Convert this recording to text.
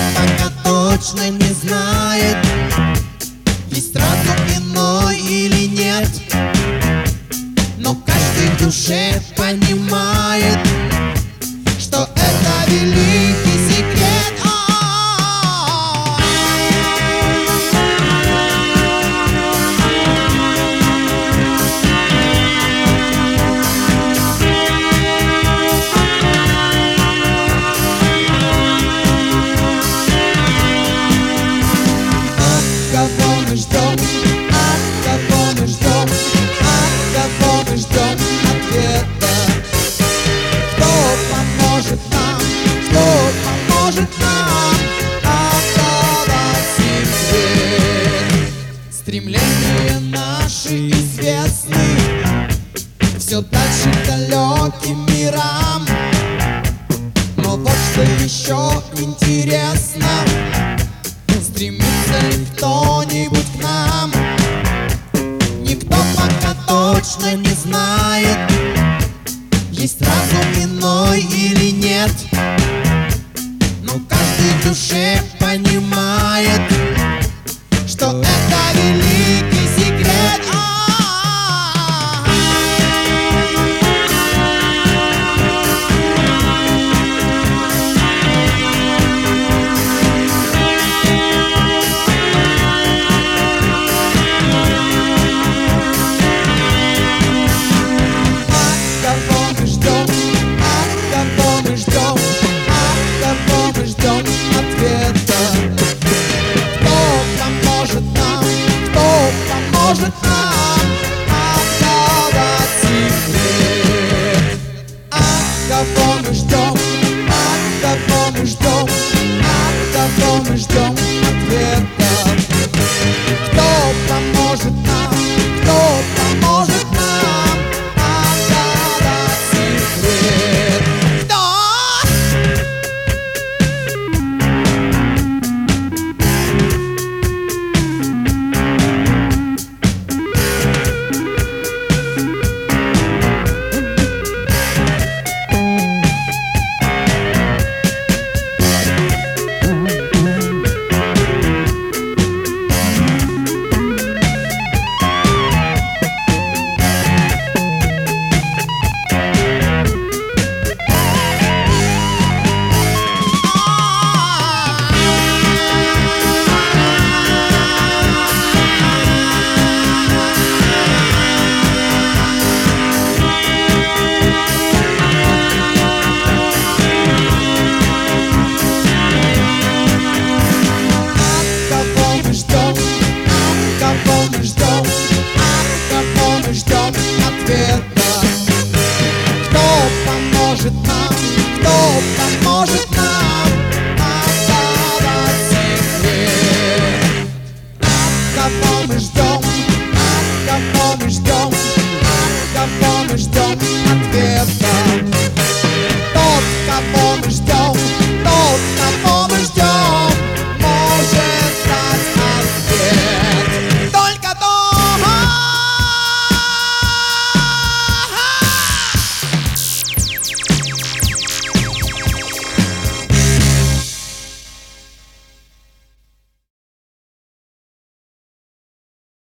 пока точно не знает, есть разум иной или нет, но каждый в душе понимает, что это великий секрет. Кого мы ждем, от кого мы ждем, от кого мы ждем ответа? Кто поможет нам, кто поможет нам оставить секрет? Стремления наши известны все дальше к далеким мирам, но вот что еще интересно: стремится ли кто-нибудь к нам? Никто пока точно не знает, есть разум иной или нет, но каждый в душе